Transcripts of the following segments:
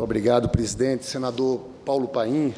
Muito obrigado, presidente. Senador Paulo Paim.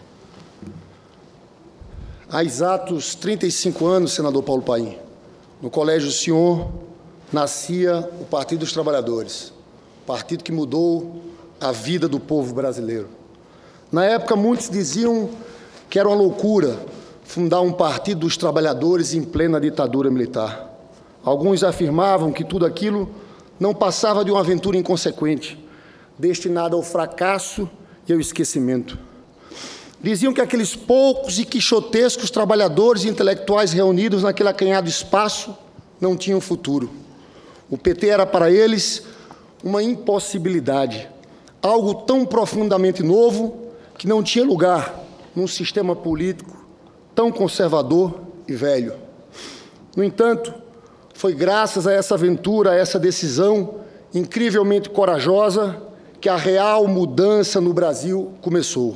Há exatos 35 anos, senador Paulo Paim, no Colégio Sion, nascia o Partido dos Trabalhadores, partido que mudou a vida do povo brasileiro. Na época, muitos diziam que era uma loucura fundar um Partido dos Trabalhadores em plena ditadura militar. Alguns afirmavam que tudo aquilo não passava de uma aventura inconsequente, destinada ao fracasso e ao esquecimento. Diziam que aqueles poucos e quixotescos trabalhadores e intelectuais reunidos naquele acanhado espaço não tinham futuro. O PT era para eles uma impossibilidade, algo tão profundamente novo que não tinha lugar num sistema político tão conservador e velho. No entanto, foi graças a essa aventura, a essa decisão incrivelmente corajosa, que a real mudança no Brasil começou.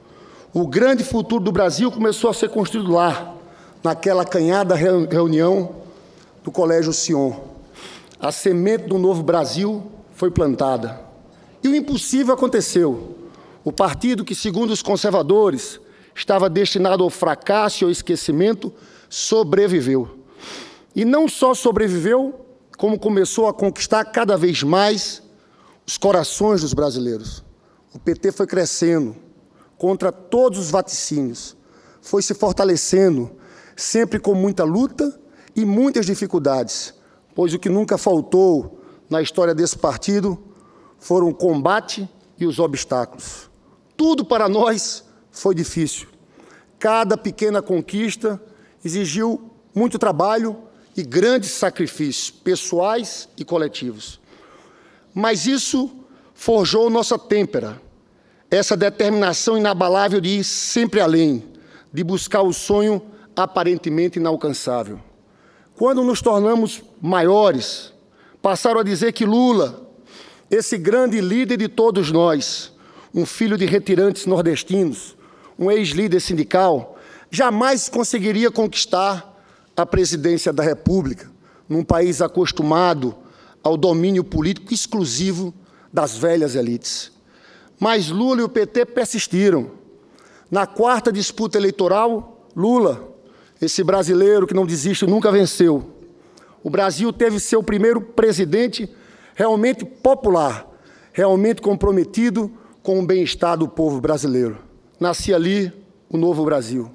O grande futuro do Brasil começou a ser construído lá, naquela acanhada reunião do Colégio Sion. A semente do novo Brasil foi plantada. E o impossível aconteceu. O partido que, segundo os conservadores, estava destinado ao fracasso e ao esquecimento, sobreviveu. E não só sobreviveu, como começou a conquistar cada vez mais os corações dos brasileiros. O PT foi crescendo contra todos os vaticínios, foi se fortalecendo, sempre com muita luta e muitas dificuldades, pois o que nunca faltou na história desse partido foram o combate e os obstáculos. Tudo para nós foi difícil. Cada pequena conquista exigiu muito trabalho e grandes sacrifícios, pessoais e coletivos. Mas isso forjou nossa têmpera, essa determinação inabalável de ir sempre além, de buscar o sonho aparentemente inalcançável. Quando nos tornamos maiores, passaram a dizer que Lula, esse grande líder de todos nós, um filho de retirantes nordestinos, um ex-líder sindical, jamais conseguiria conquistar a presidência da República, num país acostumado ao domínio político exclusivo das velhas elites. Mas Lula e o PT persistiram. Na quarta disputa eleitoral, Lula, esse brasileiro que não desiste, nunca venceu. O Brasil teve seu primeiro presidente realmente popular, realmente comprometido com o bem-estar do povo brasileiro. Nascia ali o novo Brasil.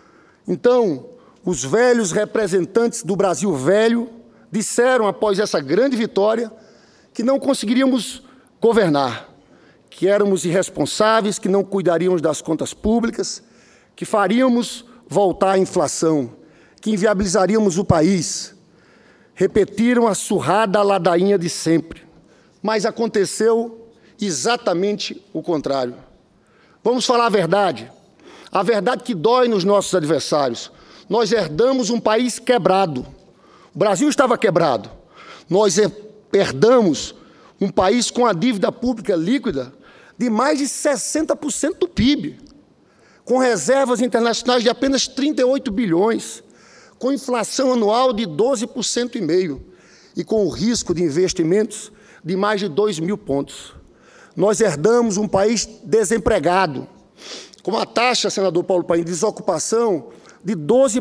Então, os velhos representantes do Brasil velho disseram, após essa grande vitória, que não conseguiríamos governar, que éramos irresponsáveis, que não cuidaríamos das contas públicas, que faríamos voltar à inflação, que inviabilizaríamos o país. Repetiram a surrada ladainha de sempre. Mas aconteceu exatamente o contrário. Vamos falar a verdade que dói nos nossos adversários. Nós herdamos um país quebrado. O Brasil estava quebrado. Nós herdamos um país com a dívida pública líquida de mais de 60% do PIB, com reservas internacionais de apenas 38 bilhões, com inflação anual de 12,5% e com o risco de investimentos de mais de 2.000 pontos. Nós herdamos um país desempregado, com a taxa, senador Paulo Paim, de desocupação de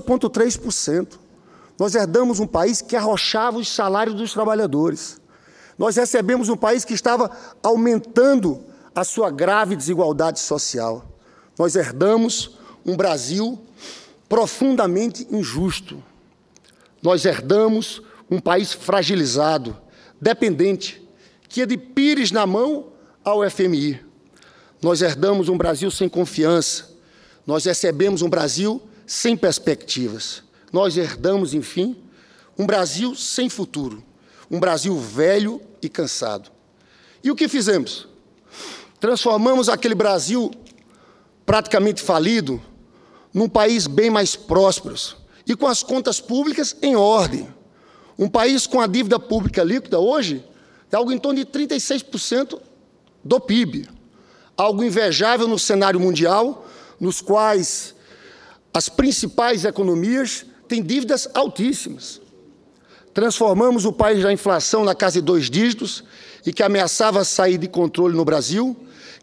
12,3%. Nós herdamos um país que arrochava os salários dos trabalhadores. Nós recebemos um país que estava aumentando a sua grave desigualdade social. Nós herdamos um Brasil profundamente injusto. Nós herdamos um país fragilizado, dependente, que ia de pires na mão ao FMI. Nós herdamos um Brasil sem confiança. Nós recebemos um Brasil sem perspectivas. Nós herdamos, enfim, um Brasil sem futuro, um Brasil velho e cansado. E o que fizemos? Transformamos aquele Brasil praticamente falido num país bem mais próspero e com as contas públicas em ordem. Um país com a dívida pública líquida hoje é algo em torno de 36% do PIB. Algo invejável no cenário mundial, nos quais as principais economias têm dívidas altíssimas. Transformamos o país da inflação na casa de 2 dígitos e que ameaçava sair de controle no Brasil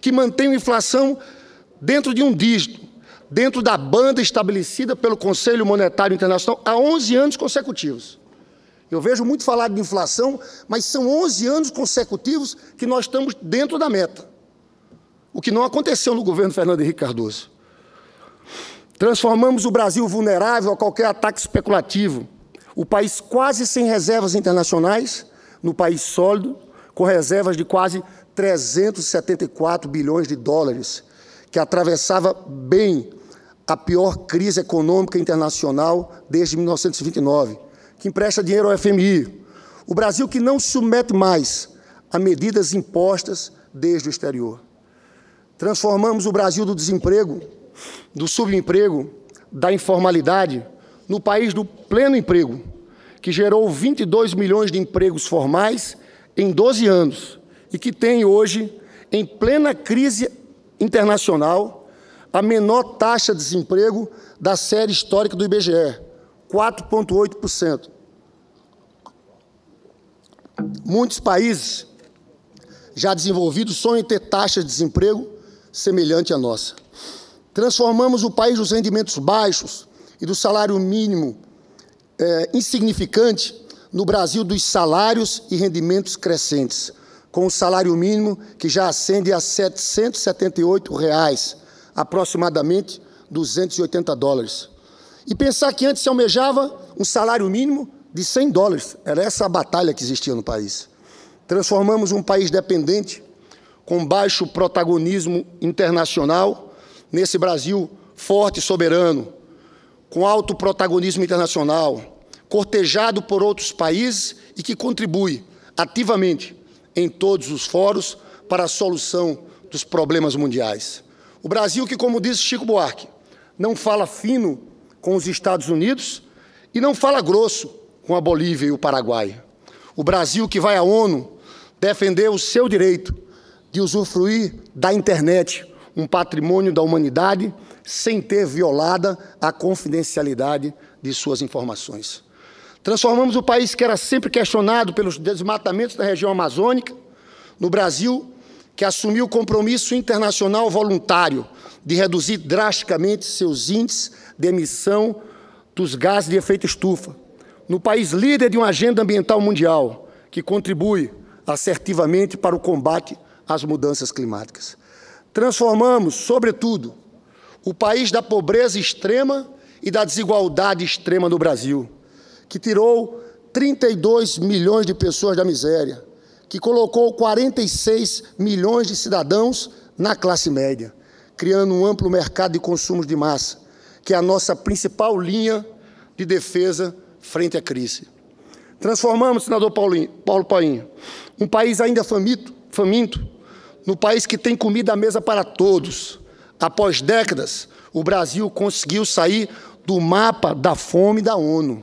que mantêm a inflação dentro de um dígito, dentro da banda estabelecida pelo Conselho Monetário Internacional há 11 anos consecutivos. Eu vejo muito falar de inflação, mas são 11 anos consecutivos que nós estamos dentro da meta, o que não aconteceu no governo Fernando Henrique Cardoso. Transformamos o Brasil vulnerável a qualquer ataque especulativo, o país quase sem reservas internacionais, no país sólido, com reservas de quase 374 bilhões de dólares, que atravessava bem a pior crise econômica internacional desde 1929, que empresta dinheiro ao FMI. O Brasil que não se submete mais a medidas impostas desde o exterior. Transformamos o Brasil do desemprego, do subemprego, da informalidade, no país do pleno emprego, que gerou 22 milhões de empregos formais em 12 anos e que tem hoje, em plena crise internacional, a menor taxa de desemprego da série histórica do IBGE, 4,8%. Muitos países já desenvolvidos sonham em ter taxa de desemprego semelhante à nossa. Transformamos o país dos rendimentos baixos e do salário mínimo insignificante no Brasil dos salários e rendimentos crescentes, com o salário mínimo que já ascende a R$ 778, aproximadamente $280. E pensar que antes se almejava um salário mínimo de $100. Era essa a batalha que existia no país. Transformamos um país dependente, com baixo protagonismo internacional, nesse Brasil forte e soberano, com alto protagonismo internacional, cortejado por outros países e que contribui ativamente em todos os fóruns para a solução dos problemas mundiais. O Brasil que, como disse Chico Buarque, não fala fino com os Estados Unidos e não fala grosso com a Bolívia e o Paraguai. O Brasil que vai à ONU defender o seu direito de usufruir da internet, um patrimônio da humanidade, sem ter violada a confidencialidade de suas informações. Transformamos o país que era sempre questionado pelos desmatamentos da região amazônica, no Brasil que assumiu o compromisso internacional voluntário de reduzir drasticamente seus índices de emissão dos gases de efeito estufa, no país líder de uma agenda ambiental mundial, que contribui assertivamente para o combate às mudanças climáticas. Transformamos, sobretudo, o país da pobreza extrema e da desigualdade extrema no Brasil, que tirou 32 milhões de pessoas da miséria, que colocou 46 milhões de cidadãos na classe média, criando um amplo mercado de consumos de massa, que é a nossa principal linha de defesa frente à crise. Transformamos, senador Paulo Paim, um país ainda faminto, no país que tem comida à mesa para todos. Após décadas, o Brasil conseguiu sair do mapa da fome da ONU.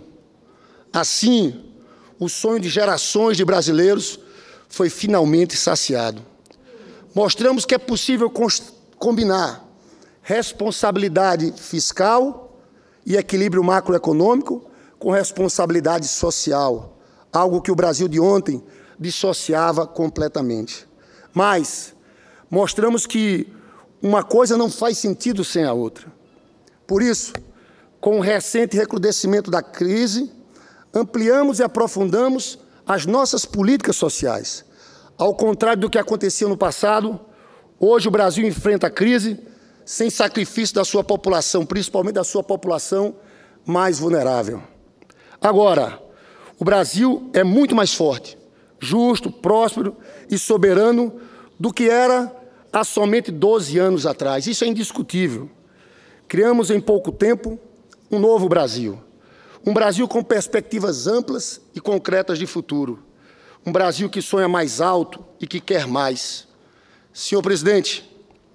Assim, o sonho de gerações de brasileiros foi finalmente saciado. Mostramos que é possível combinar responsabilidade fiscal e equilíbrio macroeconômico com responsabilidade social, algo que o Brasil de ontem dissociava completamente. Mas mostramos que uma coisa não faz sentido sem a outra. Por isso, com o recente recrudescimento da crise, ampliamos e aprofundamos as nossas políticas sociais. Ao contrário do que acontecia no passado, hoje o Brasil enfrenta a crise sem sacrifício da sua população, principalmente da sua população mais vulnerável. Agora, o Brasil é muito mais forte, justo, próspero e soberano do que era há somente 12 anos atrás. Isso é indiscutível. Criamos em pouco tempo um novo Brasil. Um Brasil com perspectivas amplas e concretas de futuro. Um Brasil que sonha mais alto e que quer mais. Senhor presidente,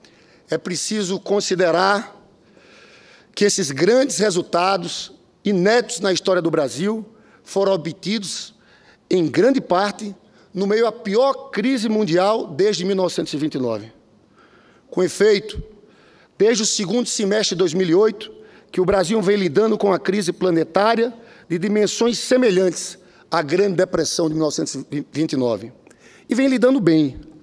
é preciso considerar que esses grandes resultados, inéditos na história do Brasil, foram obtidos, em grande parte, no meio à pior crise mundial desde 1929. Com efeito, desde o segundo semestre de 2008, que o Brasil vem lidando com a crise planetária de dimensões semelhantes à Grande Depressão de 1929. E vem lidando bem.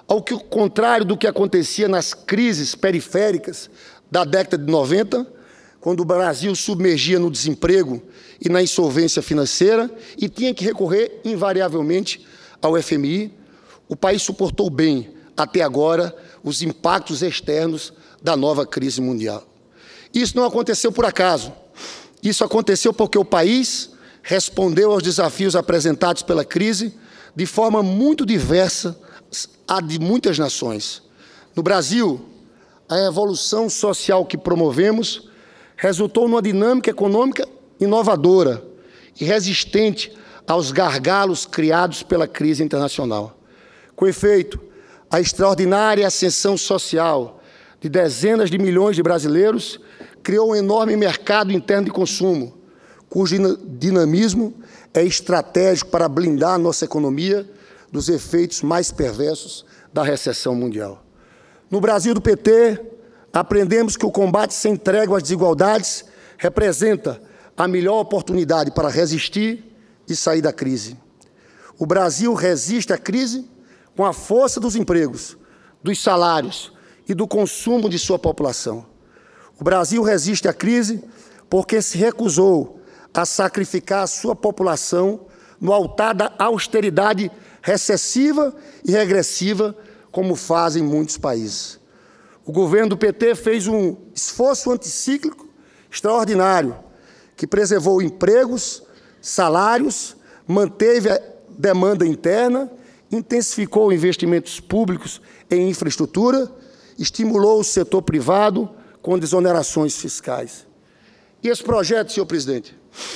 ao contrário do que acontecia nas crises periféricas da década de 90, quando o Brasil submergia no desemprego e na insolvência financeira e tinha que recorrer invariavelmente ao FMI, o país suportou bem, até agora, os impactos externos da nova crise mundial. Isso não aconteceu por acaso. Isso aconteceu porque o país respondeu aos desafios apresentados pela crise de forma muito diversa à de muitas nações. No Brasil, a evolução social que promovemos resultou numa dinâmica econômica inovadora e resistente aos gargalos criados pela crise internacional. Com efeito, a extraordinária ascensão social de dezenas de milhões de brasileiros criou um enorme mercado interno de consumo, cujo dinamismo é estratégico para blindar a nossa economia dos efeitos mais perversos da recessão mundial. No Brasil do PT, aprendemos que o combate sem trégua às desigualdades representa a melhor oportunidade para resistir e sair da crise. O Brasil resiste à crise com a força dos empregos, dos salários e do consumo de sua população. O Brasil resiste à crise porque se recusou a sacrificar a sua população no altar da austeridade recessiva e regressiva, como fazem muitos países. O governo do PT fez um esforço anticíclico extraordinário, que preservou empregos, salários, manteve a demanda interna, intensificou investimentos públicos em infraestrutura, estimulou o setor privado com desonerações fiscais. E esse projeto, senhor presidente,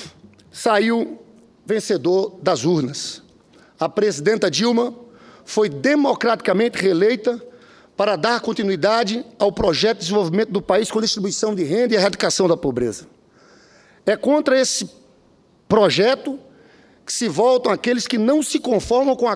saiu vencedor das urnas. A presidenta Dilma foi democraticamente reeleita para dar continuidade ao projeto de desenvolvimento do país com distribuição de renda e erradicação da pobreza. É contra esse projeto que se voltam aqueles que não se conformam com a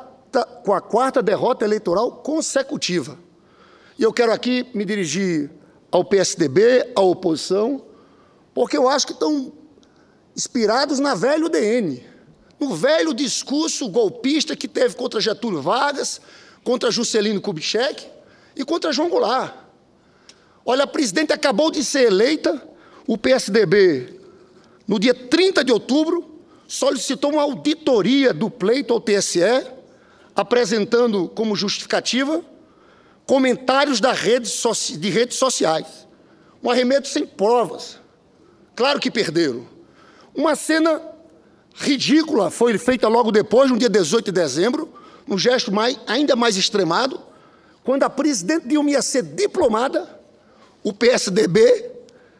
quarta derrota eleitoral consecutiva. E eu quero aqui me dirigir ao PSDB, à oposição, porque eu acho que estão inspirados na velha UDN, no velho discurso golpista que teve contra Getúlio Vargas, contra Juscelino Kubitschek e contra João Goulart. Olha, a presidente acabou de ser eleita, o PSDB, no dia 30 de outubro, solicitou uma auditoria do pleito ao TSE, apresentando como justificativa comentários de redes sociais. Um arremedo sem provas. Claro que perderam. Uma cena ridícula foi feita logo depois, no dia 18 de dezembro, um gesto ainda mais extremado, quando a presidente Dilma ia ser diplomada, o PSDB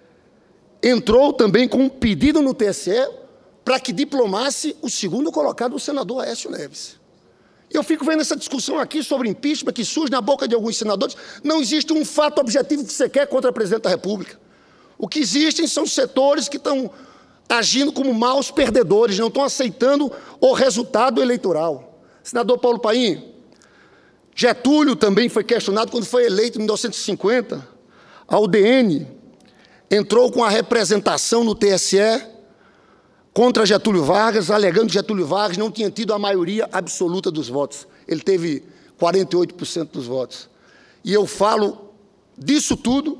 entrou também com um pedido no TSE para que diplomasse o segundo colocado, o senador Aécio Neves. Eu fico vendo essa discussão aqui sobre impeachment que surge na boca de alguns senadores. Não existe um fato objetivo que você quer contra a presidente da República. O que existem são setores que estão agindo como maus perdedores, não estão aceitando o resultado eleitoral. Senador Paulo Paim, Getúlio também foi questionado quando foi eleito em 1950. A UDN entrou com a representação no TSE contra Getúlio Vargas, alegando que Getúlio Vargas não tinha tido a maioria absoluta dos votos. Ele teve 48% dos votos. E eu falo disso tudo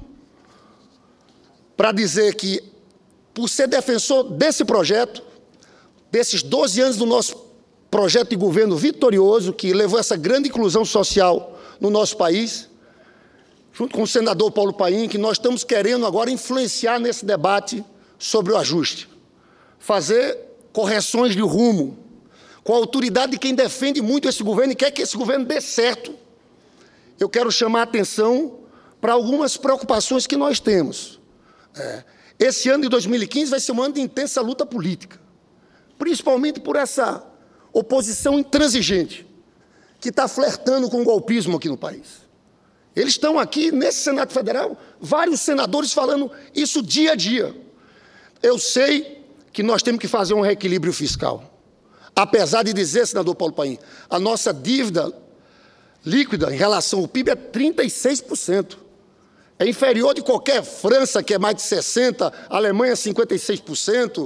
para dizer que, por ser defensor desse projeto, desses 12 anos do nosso projeto de governo vitorioso, que levou essa grande inclusão social no nosso país, junto com o senador Paulo Paim, que nós estamos querendo agora influenciar nesse debate sobre o ajuste, fazer correções de rumo, com a autoridade de quem defende muito esse governo e quer que esse governo dê certo. Eu quero chamar a atenção para algumas preocupações que nós temos. Esse ano de 2015 vai ser um ano de intensa luta política, principalmente por essa oposição intransigente que está flertando com o golpismo aqui no país. Eles estão aqui, nesse Senado Federal, vários senadores falando isso dia a dia. Eu sei que nós temos que fazer um reequilíbrio fiscal. Apesar de dizer, senador Paulo Paim, a nossa dívida líquida em relação ao PIB é 36%. É inferior de qualquer França, que é mais de 60%, Alemanha 56%,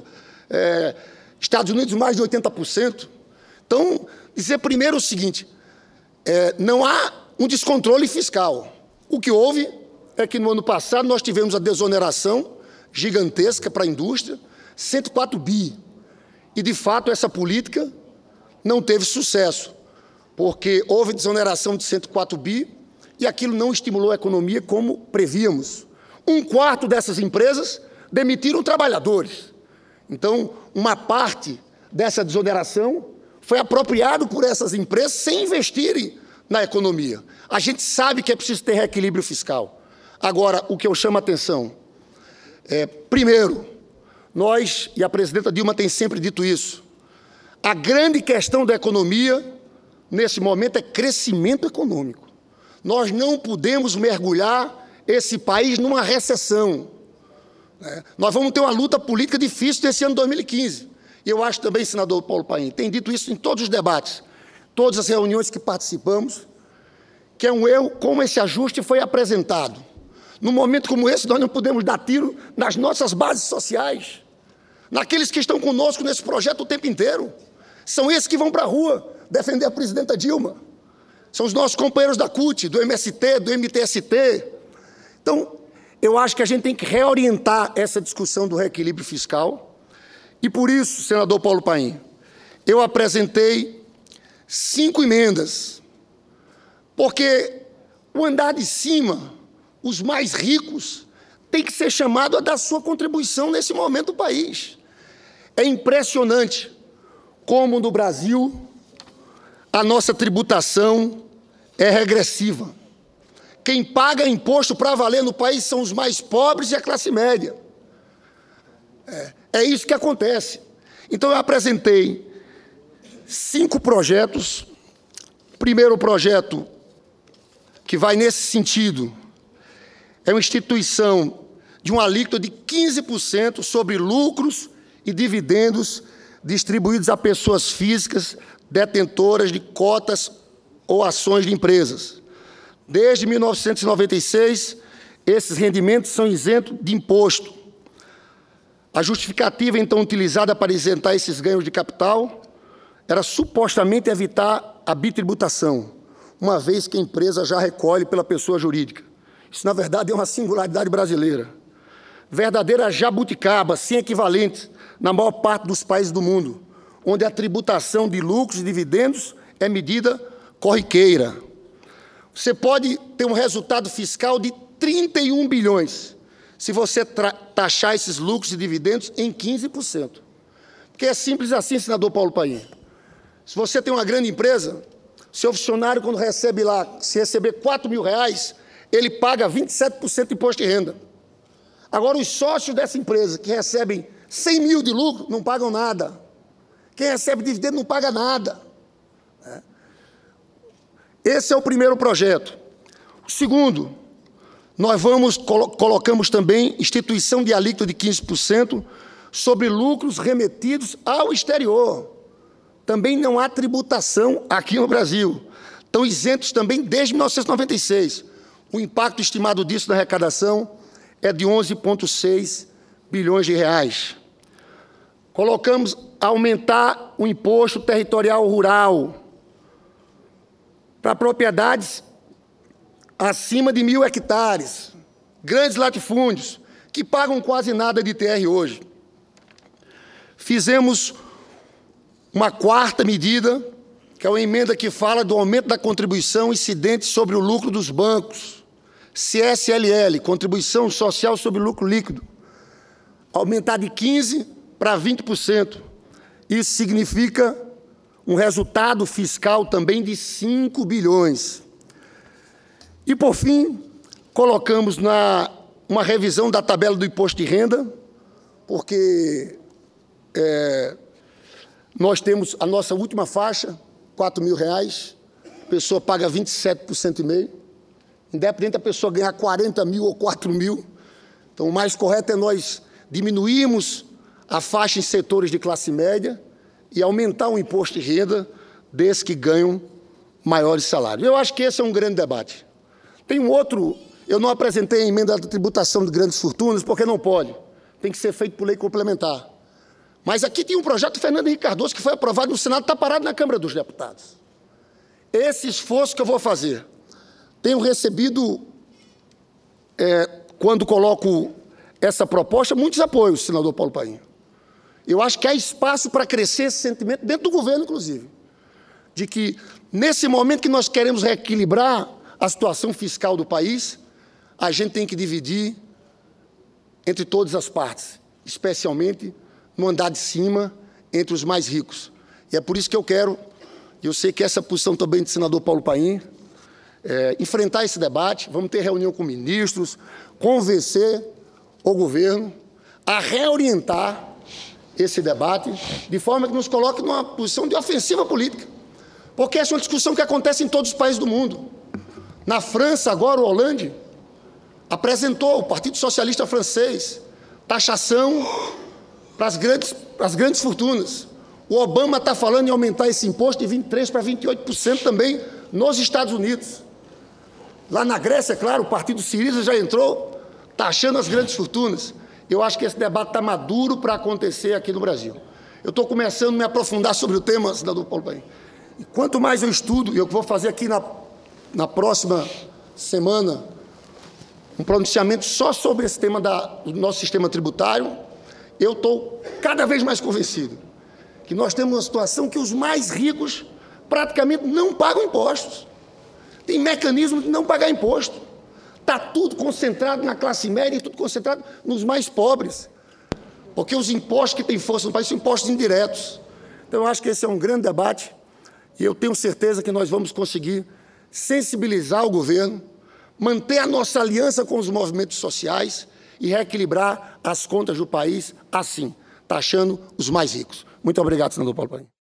Estados Unidos mais de 80%. Então, dizer primeiro o seguinte, não há um descontrole fiscal. O que houve é que, no ano passado, nós tivemos a desoneração gigantesca para a indústria, 104 bi. E, de fato, essa política não teve sucesso, porque houve desoneração de 104 bi e aquilo não estimulou a economia como prevíamos. 1/4 dessas empresas demitiram trabalhadores. Então, uma parte dessa desoneração foi apropriado por essas empresas sem investirem na economia. A gente sabe que é preciso ter reequilíbrio fiscal. Agora, o que eu chamo a atenção primeiro, nós, e a presidenta Dilma tem sempre dito isso, a grande questão da economia, nesse momento, é crescimento econômico. Nós não podemos mergulhar esse país numa recessão. Nós vamos ter uma luta política difícil nesse ano 2015. E eu acho também, senador Paulo Paim, tem dito isso em todos os debates, todas as reuniões que participamos, que é um erro como esse ajuste foi apresentado. Num momento como esse, nós não podemos dar tiro nas nossas bases sociais, naqueles que estão conosco nesse projeto o tempo inteiro. São esses que vão para a rua defender a presidenta Dilma. São os nossos companheiros da CUT, do MST, do MTST. Então, eu acho que a gente tem que reorientar essa discussão do reequilíbrio fiscal. E por isso, senador Paulo Paim, eu apresentei 5 emendas, porque o andar de cima, os mais ricos, tem que ser chamado a dar sua contribuição nesse momento do país. É impressionante como no Brasil a nossa tributação é regressiva. Quem paga imposto para valer no país são os mais pobres e a classe média. É isso que acontece. Então, eu apresentei 5 projetos. Primeiro projeto, que vai nesse sentido, é uma instituição de uma alíquota de 15% sobre lucros e dividendos distribuídos a pessoas físicas detentoras de cotas ou ações de empresas. Desde 1996, esses rendimentos são isentos de imposto. A justificativa, então, utilizada para isentar esses ganhos de capital era supostamente evitar a bitributação, uma vez que a empresa já recolhe pela pessoa jurídica. Isso, na verdade, é uma singularidade brasileira. Verdadeira jabuticaba, sem equivalentes, na maior parte dos países do mundo, onde a tributação de lucros e dividendos é medida corriqueira. Você pode ter um resultado fiscal de 31 bilhões, se você taxar esses lucros e dividendos em 15%. Porque é simples assim, senador Paulo Paim. Se você tem uma grande empresa, seu funcionário, quando recebe lá, se receber R$4 mil, ele paga 27% de imposto de renda. Agora, os sócios dessa empresa, que recebem 100 mil de lucro, não pagam nada. Quem recebe dividendo não paga nada. Esse é o primeiro projeto. O segundo, nós colocamos também instituição de alíquota de 15% sobre lucros remetidos ao exterior. Também não há tributação aqui no Brasil. Estão isentos também desde 1996. O impacto estimado disso na arrecadação é de 11,6 bilhões de reais. Colocamos aumentar o imposto territorial rural para propriedades acima de 1.000 hectares, grandes latifúndios, que pagam quase nada de ITR hoje. Fizemos uma quarta medida, que é uma emenda que fala do aumento da contribuição incidente sobre o lucro dos bancos, CSLL, Contribuição Social sobre o Lucro Líquido, aumentar de 15% para 20%. Isso significa um resultado fiscal também de 5 bilhões. E, por fim, colocamos uma revisão da tabela do imposto de renda, porque nós temos a nossa última faixa, R$4 mil, a pessoa paga 27,5%, independente da pessoa ganhar 40 mil ou 4 mil. Então, o mais correto é nós diminuirmos a faixa em setores de classe média e aumentar o imposto de renda desses que ganham maiores salários. Eu acho que esse é um grande debate. Tem um outro, eu não apresentei a emenda da tributação de grandes fortunas, porque não pode. Tem que ser feito por lei complementar. Mas aqui tem um projeto do Fernando Henrique Cardoso que foi aprovado no Senado, está parado na Câmara dos Deputados. esse esforço que eu vou fazer. Tenho recebido, quando coloco essa proposta, muitos apoios, senador Paulo Paim. Eu acho que há espaço para crescer esse sentimento, dentro do governo, inclusive, de que, nesse momento que nós queremos reequilibrar a situação fiscal do país, a gente tem que dividir entre todas as partes, especialmente no andar de cima, entre os mais ricos. E é por isso que eu quero, e eu sei que essa posição também do senador Paulo Paim, enfrentar esse debate, vamos ter reunião com ministros, convencer o governo a reorientar esse debate, de forma que nos coloque numa posição de ofensiva política. Porque essa é uma discussão que acontece em todos os países do mundo. Na França, agora, o Hollande apresentou, o Partido Socialista Francês, taxação para as grandes fortunas. O Obama está falando em aumentar esse imposto de 23% para 28% também nos Estados Unidos. Lá na Grécia, claro, o Partido Siriza já entrou taxando as grandes fortunas. Eu acho que esse debate está maduro para acontecer aqui no Brasil. Eu estou começando a me aprofundar sobre o tema, senador Paulo Paim. E quanto mais eu estudo, e eu vou fazer aqui na próxima semana um pronunciamento só sobre esse tema do nosso sistema tributário, eu estou cada vez mais convencido que nós temos uma situação que os mais ricos praticamente não pagam impostos. Tem mecanismo de não pagar imposto. Está tudo concentrado na classe média e tudo concentrado nos mais pobres. Porque os impostos que têm força no país são impostos indiretos. Então, eu acho que esse é um grande debate e eu tenho certeza que nós vamos conseguir sensibilizar o governo, manter a nossa aliança com os movimentos sociais e reequilibrar as contas do país assim, taxando os mais ricos. Muito obrigado, senador Paulo Paim.